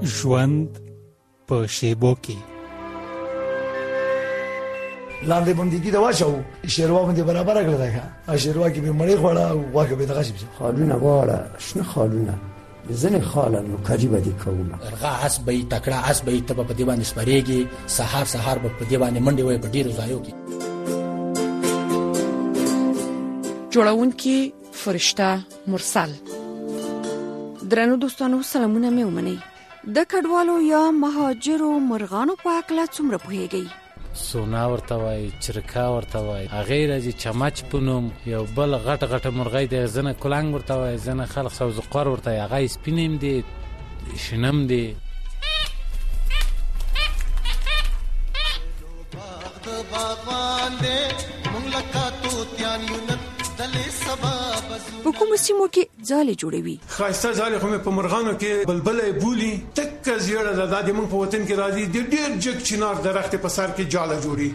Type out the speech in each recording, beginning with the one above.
ژوند په شیبو کې لاندې بندګي دا واچو شیروا باندې برابر کړل دا شیروا کې به مړی خوړه او واګه به دغه شي خالونه واړه شنه خالونه زنه خالن نو کجی بدی کوم رغه اسبې تکړه اسبې ته په دی باندې سپریږي سحر په دی باندې منډي وي په ډیرو ځایو کې جوړونکي فرشته مرسل. درنو دوستانو سلامونه مې ومنئ. د کډوالو یا مهاجرو مرغانو په اړه څومره پوهیږئ؟ سونا ورته وای، چرکا ورته وای، هغه راځي چمچ پونم، یو بل غټ مرغۍ د زنه کولنګ ورته وای، زنه خلق سوزقار ورته وای، هغه سپینم دي شنم دي. په کومو سیمو کې ځالې جوړوي؟ خاصه ځالې خو مې په مرغانو کې بلبلې بولی تک زیړه د دادې مونږ په وطن کې راځي د ډېر جګ چنار درخت په سر کې جاله جوړي.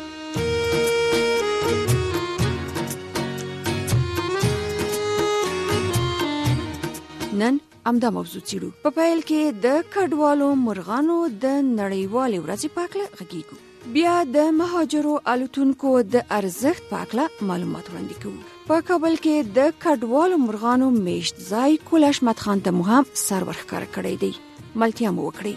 نن امدا موضوع چیرو په پیل کې د کډوالو مرغانو د نړیوالې ورځې په اړه غږیږو، بیا د مهاجرو الوتونکو د ارزښت په اړه معلومات وړاندې کوو. په کابل کې د کډوالو مرغانو میشت ځای کول احمد خان ته هم سر ورښکاره کړی دی. ملتیا مو وکړئ.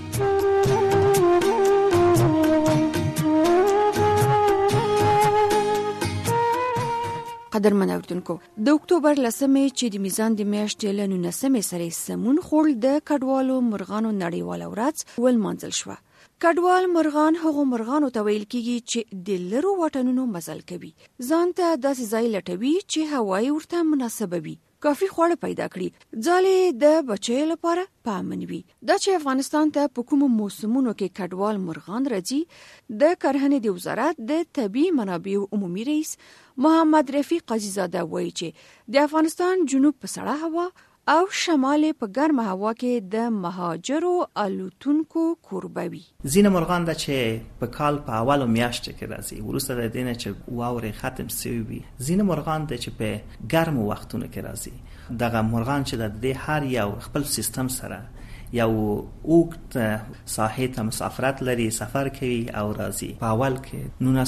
قدرمن اوردونکو، د اکتوبر لسمې چې د میزان د میاشتې له 19 سره سمون خورل د کډوالو مرغانو نړیواله ورځ ولمانځل شوه. کډوال مرغان هغو مرغانو ته ویل کیږي چې د لرو واټنونو مزل کوي، ځان ته داسې ځای لټوي چې هوایي ورته مناسبه وي، کافي خواړه پیدا کړي، ځالې د بچیو لپاره پامن وي. دا چې افغانستان ته په کومو موسمونو کې کډوال مرغان راځي، د کرهنې د وزارت د طبیعي منابعو عمومي رئیس محمد رفیق قاضیزاده وایي چې د افغانستان جنوب په سړه هوا او شمال په ګرمه هوا کې د مهاجرو الوتونکو کوربه وي. ځینې مرغان د چې په کال په اولو میاشتو کې راځي، وروسته د دې نه چې واورې ختم شوي وي. ځینې مرغان د چې په ګرمو وختونو کې راځي. دغه مرغان چې د دې هر یو خپل سیستم سره یو اوږد ساحې ته مسافرت لري، سفر کوي او راځي. په اول کې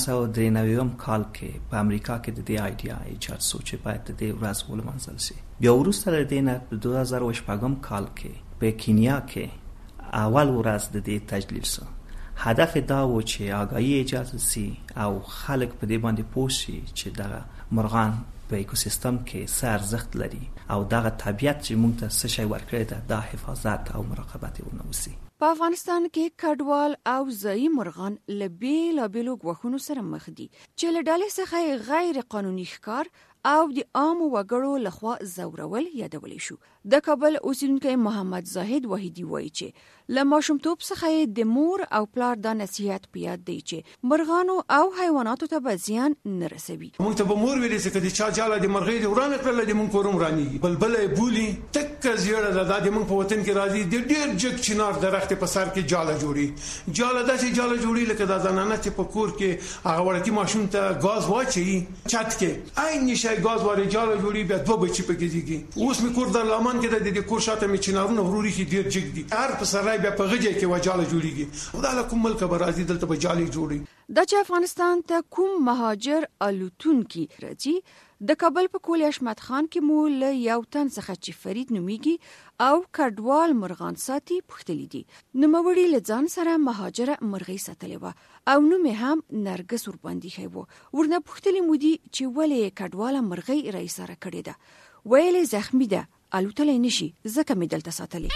1993 کال کې په امریکا کې د دې آیډیا ایجاد شو چې باید د دې ورځ ولمانځل شي. بیا وروسته د دې نه په 2008 کال کې په کینیا کې اول ورځ د دې تجلیل شو. هدف دا و چې آگاهی ایجاد شي او خلک په دې باندې پوه شي چې دغه مرغان په ایکوسیستم کې څه ارزښت لري او دغه طبیعت چې موږ ته څه شی ورکړی ده دا حفاظت او مراقبت یې ونوسي. په افغانستان کې کډوال او ځایي مرغان له بیلابیلو ګواښونو سره مخ دي چې له ډلې څخه غیر قانوني ښکار او د عامو وګړو لخوا ځورول یادولی شو. د کابل اوسیدونکی محمد زاهد وحیدی وایي چې له ماشومتوب څخه د مور او پلار د نصیحت په یاد دی چې مرغانو او حیواناتو ته به زیان نه رسوي. موږ ته به مور ویلې چې کله چا جاله د مرغۍ د ورانه کړل د موږ کوروم رانیږي، بلبلې بولی تک زیړه د دادې موږ په وطن کې راځي د ډېر جګ چنار درخت په سر کې جاله جوړي. جاله داسې جاله جوړي لکه د زنانه چې په کور کې هغه وړکي ماشوم ته غاز واچي چت کې عین شي غاز واره جاله جوړي بیا دوه بچي پکې دي. اوس می کور د لمن کې د کور شاته می چنارونه وروري کې ډېر جګ دي، هر په سرای بیا په غجې کې وجاله جوړيږي. خدای له کوم ملک به راځي دلته به جالي جوړي. د چې افغانستان ته کوم مهاجر الوتونکي راځي، د کابل په کول احمد خان کې مو له یو تن څخه چې فرید نومیږي او کډوال مرغان ساتي پختلی دي. نوموړي له ځان سره مهاجره مرغۍ ساتلې و او نوم هم نرګس ور باندې خو ورنه پختلی مودي چې ولې کډواله مرغۍ رئیس سره کړې ده، ویلې زخمی ده الوتلې نشي ځکه مې دلته ساتلې.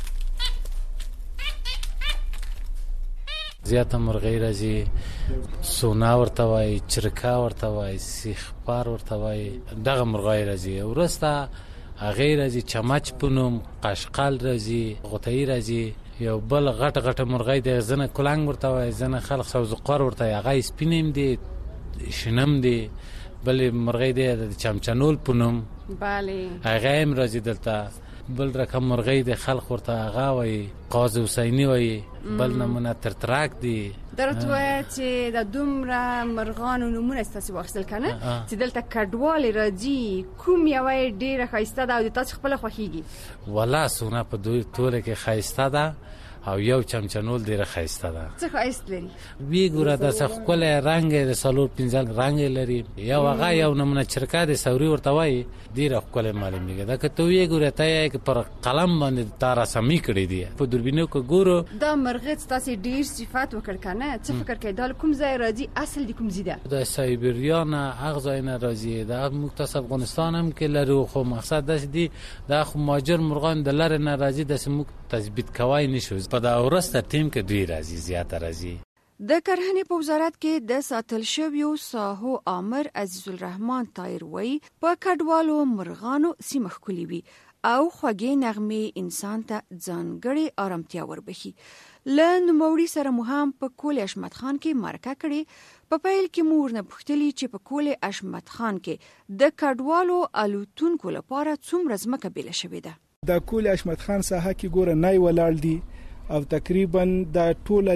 زیاته مرغۍ راځي، سونا ورته وای، چرکا ورته وای، سیخپار ورته وای، دغه مرغۍ راځي. ورسته هغه راځي چمچ پونم، قشقل راځي، غوتای راځي، یو بل غټ مرغۍ د زنه کولنګ ورته وای، زنه خلق سوزقار ورته وای، هغه سپینم دي شنم دي. بل مرغۍ د چمچنول پونم، بله، هغه هم راځي دلته. بل رقم مرغۍ د خلق ورته هغه وایي قاضي حسیني وایي، بل نمونه ترتراک دی. درته وایي چې د دومره مرغانو نومونه ستاسو واخیستل کنه چې دلته کډوال راځي، کوم یو ډیره ښایسته ده او د تاسو خپل خوښیږي؟ ولا سونه په دوی ټوله کې ښایسته ده او یو چمچنول ډیره ښایسته ده. څه ښایست لري؟ وی ګوره د ښکلی رنګ د څلور پنځه رنګ لري. یو هغه یو نمونه چرکه د سوري ورته وایي ډیره ښکلی معلومیږي. دا که ته وی ګوره ته یې پر قلم باندې تا رسمي کړی دی په دوربینو کې ګورو. دا مرغه ستاسو ډیر صفات وکړ کنه، څه فکر کوي دا کوم ځای راځي؟ اصل د کوم ځای ده؟ د سایبریا نه هغه ځای نه راځي. دا موږ تاسو افغانستان هم کې لرو، خو مقصد دا دی دا خو مهاجر مرغان د لارې نه راځي، داسې موږ تثبیت کوای نشو. په دا ورسته ټیم کې دوی راځي، زیاته راځي. د کرهنې په وزارت کې د ساتل شویو ساحو آمر عزیز الرحمن طاهر وایي په کډوالو مرغانو سیمه ښکلې وي او خوږې نغمې انسان ته ځانګړې آرامتیا وربخي. له نوموړي سره مو هم په کول اشمت خان کې مرکه کړې. په پیل کې مو ورنه پوښتلي چې په کول اشمت خان کې د کډوالو الوتونکو لپاره څومره ځمکه بیله شوې ده. د کول اشمت خان ساحه کې ګوره نای ولاړ دي او تقریبا د ټوله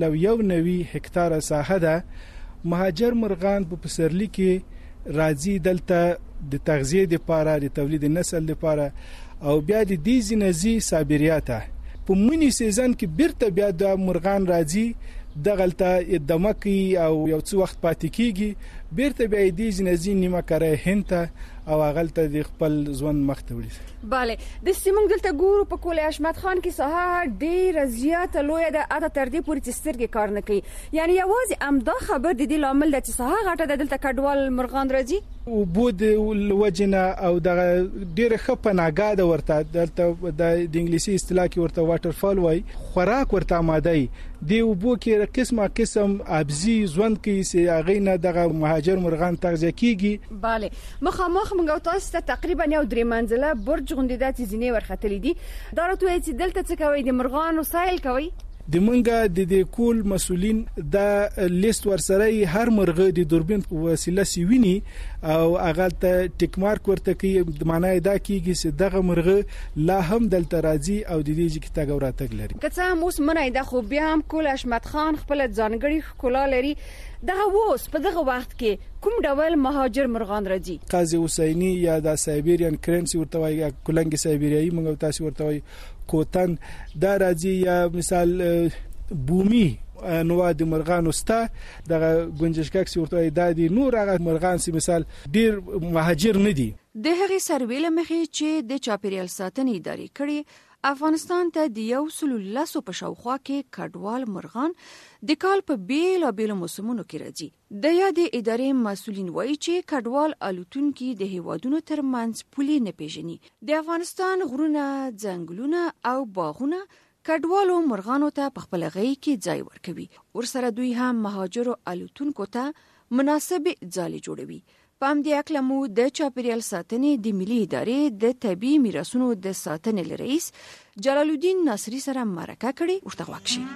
190 هکتاره ساحه ده. مهاجر مرغان په پسرلی کې راځي دلته د تغذیه لپاره، د تولید نسل لپاره او بیا د دې ځینځي سابریاته. په منی سیزن کې بیرته بیا د مرغان راځي دغلته دمکی او یو څو وخت پاتې کیږي، بیرته بیا دې ځینځي نیمه کاره هنته او هغلته د خپل ژوند مخ ته وړي. bale د سیمون دلته ګورو په کول اشمت خان کې ساحه ډیره زیاته لوی ده، اته تر دې پورې چې سترګې کار نه کوي. یعنی یوازې امدا خبر د دې لامل د چې ساحه غټه ده دلته کډوال مرغان راځي او بود وجنه او د ډیره خپناګه ده ورته دلته د انګلیسي اصطلاح کې ورته واټر فال وای. خوراک ورته آماده دی وبو کې قسم ابزي ژوند کې سي هغه نه دغه مهاجر مرغان تغذیه کیږي. bale مخامخ موږ تاسو ته تقریبا یو 3 منزله برج غوندې د ځینې ورختلې دي. دا راته چې دلته څه کوي؟ د مرغانو سایل کوي. د منګه د کول مسولین د لیست ورسره هر مرغه د دوربین وسیله سیوینی او هغه ته ټیک مارک ورته کوي. د معنی دا کیږي چې دغه مرغه لا هم دلته راځي او د دې چې تګ او راتګ لري. که څه هم اوس منای د خو بیا هم کول اشمت خان خپل ځانګړي ښکلا لري. دغه اوس په دغه وخت کې کوم ډول مهاجر مرغان راځي؟ قاضي حسیني یا د سایبریان کرنسی ورته وایي، کولنګ سایبریایي موږ تاسو ورته وایي، کوتن دا راځي، یا مثال بومي نوع د مرغانو ستا دغه گنجشکاکس ورته وایي. دا دي نور هغه مرغان سي مثال ډیر مهاجر نه دي. د هغې سرویل مخې چې د چاپیریال ساتنې ادارې کړي افغانستان ته د 110 په شاوخوا کې کډوال مرغان د کال په بیلابیلو موسمونو کې راځي. د یادې ادارې مسؤلین وایي چې کډوال الوتونکي د هیوادونو ترمنځ پولې نه پیژني. د افغانستان غرونه، ځنګلونه او باغونه کډوالو مرغانو ته په خپل غي کې ځای ورکوي. ورسره دوی هم مهاجرو الوتونکو ته مناسب ځای جوړوي. په همدې اکله مو د چاپیریال ساتنې د ملي ادارې د طبیعي میراثونو د ساتنې رئیس جلال الدین ناصری سره مرکه کړې. ورته غوږ شئ.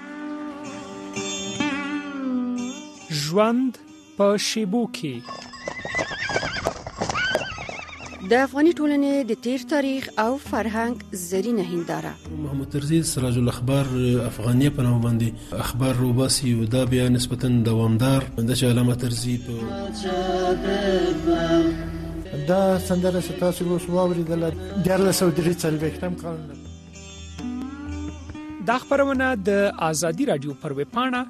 ژوند په شیبو کې د افغاني ټولنې د تیر تاریخ او فرهنګ زرینه هنداره. محمد ترزی سراج الاخبار افغانیه په نوم باندې اخبار روباسي او دا بیا نسبتا دوامدار د علامه ترزی په دا سندره ستاسو اوس واوریدل د 1943 کال. دا خبرونه د آزادی رادیو پر ویب پاڼه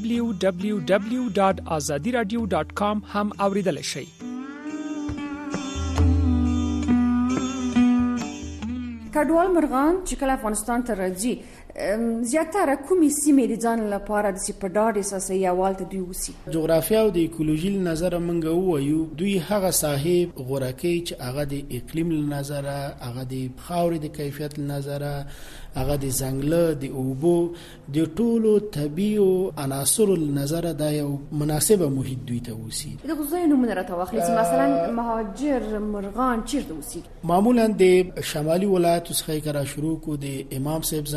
www.azadiradio.com هم اوریدل شئ. کډوال مرغان چې کله افغانستان ته راځي زیاتره کومې سیمې د ځان لپاره د سپډاډ اساسي یوالته دوی وسی. جغرافیا او د ایکولوژي نظر منګه وایو دوی هغه صاحب غورکی چې هغه د اقلیم نظر، هغه د خاورې د کیفیت نظر، هغه د ځنګل د اوبو د ټولو طبيعي عناصر نظر دا یو مناسبه محیط دوی ته وسی. د غوښنه نمونه راته واخلئ چې مثلا مهاجر مرغان چیرته وسی؟ معمولا د شمالي ولایتو څخه کرا شروع کو د امام صاحب ځنګلونه،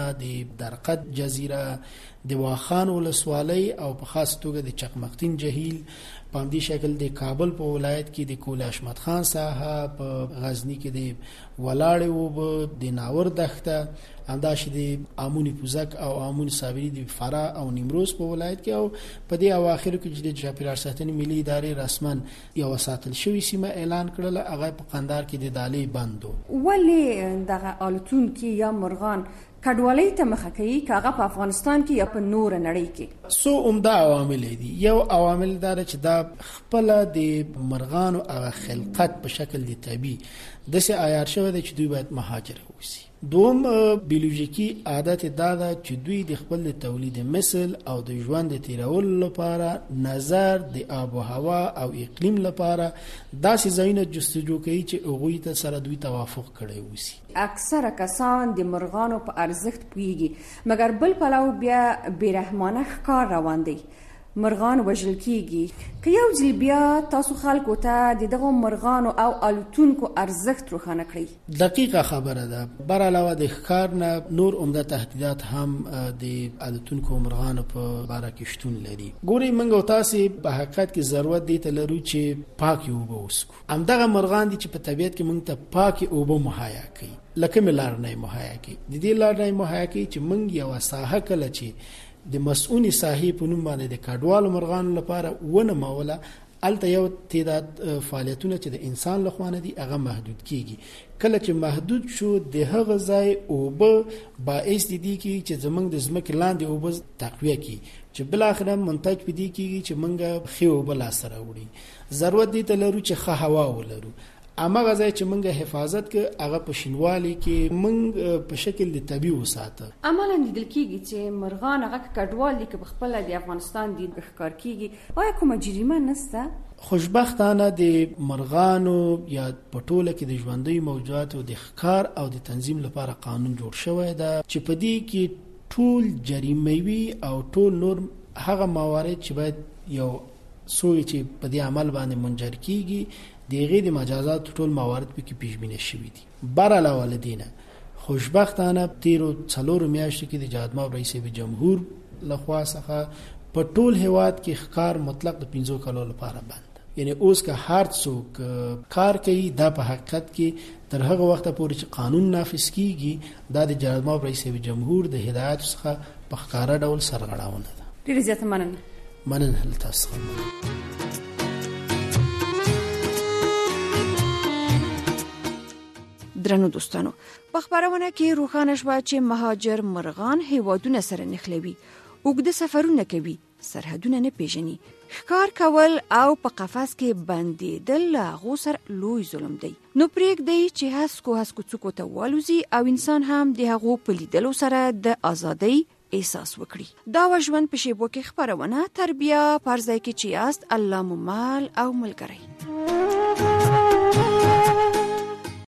نه، د درقد جزیره، د واخان ولسوالۍ او په خاص توګه د چقمقتین جهیل، په همدې شکل د کابل په ولایت کې د کول احمد خان ساحه، په غزنی کې د ولاړې اوبه، د ناور دښته، همداسې د امونی پوزک او امونی صابري د فرا او نیمروز په ولایت کې، او په دې اواخرو کې چې د چاپیریال ساتنې ملي ادارې رسما یو ساتل شوی سیمه اعلان کړله، هغه په قندهار کې د دالې بند و. ولې دغه الوتونکي یا مرغان کډوالۍ ته مخه کوي که هغه په افغانستان کې یا په نور نړۍ کې؟ سو عمده عوامل دي. یو عوامل دا چې دا خپل د مرغانو هغه خلقت په شکل د طبي دسه عیار شوی دی چې دوی باید مهاجر اوسي. دوم بیولوژیکی عادت دا ده چې دوی د خپل تولید مثل او د ژوند د تیرولو لپاره نظر د آب و هوا او اقلیم لپاره داسې ځایونه جستجو کوي چې هغوی ته سره دوی توافق کړی اوسي. اکثره کسان د مرغانو په ارزښت پوهیږي، مګر بل پلو بیا بیرحمانه ښکار روان دی، مرغان وژل کیږي. که یو ځل بیا تاسو خلکو ته د دغه مرغانو او الوتونکو ارزښت روښانه کړئ. دقیقه خبره ده. بر علاوه د ښکار نه نور عمده تهدیدات هم د الوتونکو مرغانو په باره کې شتون لري. ګورئ، موږ او تاسو په حقیقت کې ضرورت دی ته لرو چې پاکې اوبه وڅښو. همدغه مرغان دي چې په طبیعت کې موږ ته پاکې اوبه مهیا کوي، لکه مې لارنۍ مهیا کوي. د دې لارنۍ مهیا کوي چې موږ یوه ساحه کله چې د مسؤونی ساحې په نوم باندې د کډوالو مرغانو لپاره ونه موله، الته یو تعداد فعالیتونه چې د انسان لخوا نه دي هغه محدود کیږي. کله چې محدود شو د هغه ځای اوبه باعث دي چې زمونږ د ځمکې لاندې اوبه تقویه کی، چې بل اخر منتج پدې کیږي چې موږ خې اوبه لاس راوړي. ضرورت دی ته لرو چې ښه هوا ولرو. اما غځای چې موږ حفاظت کې هغه په شینوالي کې موږ په شکل د طبي وساته. عملاً لیدل کیږي چې مرغان هغه کډوال دي که په خپل د افغانستان دي ښکار کیږي. آیا کومه جریمه نشته؟ خوشبختانه د مرغانو یا په ټوله کې د ژوندۍ موجوداتو د ښکار او د تنظیم لپاره قانون جوړ شوی دی چې په دې کې ټول جریموي او ټول نور هغه موارد چې باید یو سوی چې په دې عمل باندې منجر کیږي دیغه د مجازات ټول موارد په کې پیش بینی شوی دي. بر علاوه لدینه خوشبختانه تیرو څلور میاشتو کې د جهادماب رئیس جمهور لخوا څخه په ټول هیواد کې ښکار مطلق د 15 کلو لپاره بند. یعنی اوس که هر څوک کار کوي دا په حقیقت کې تر هغه وخت پورې چې قانون نافذ کیږي دا د جهادماب رئیس جمهور د هدایت څخه په ښکارا ډول سرغړاونه ده. ډیر زیات مننه تاسو. درنو دوستانو، په خبرونه کې روښانه شوه چې مهاجر مرغان هیوادونه سره نښلوي، اوږده سفرونه کوي، سرحدونه نه پیژني، ښکار کول او په قفس کې بندېدل له هغو سره لوی ظلم دی. نو پرېږدئ چې هسکو څوکو ته والوزي او انسان هم د هغو په لیدلو سره د ازادۍ احساس وکړي. دا و ژوند په شیبو کې خبرونه. تر بیا پر ځای کې چې یاست، الله مو مل او ملګری.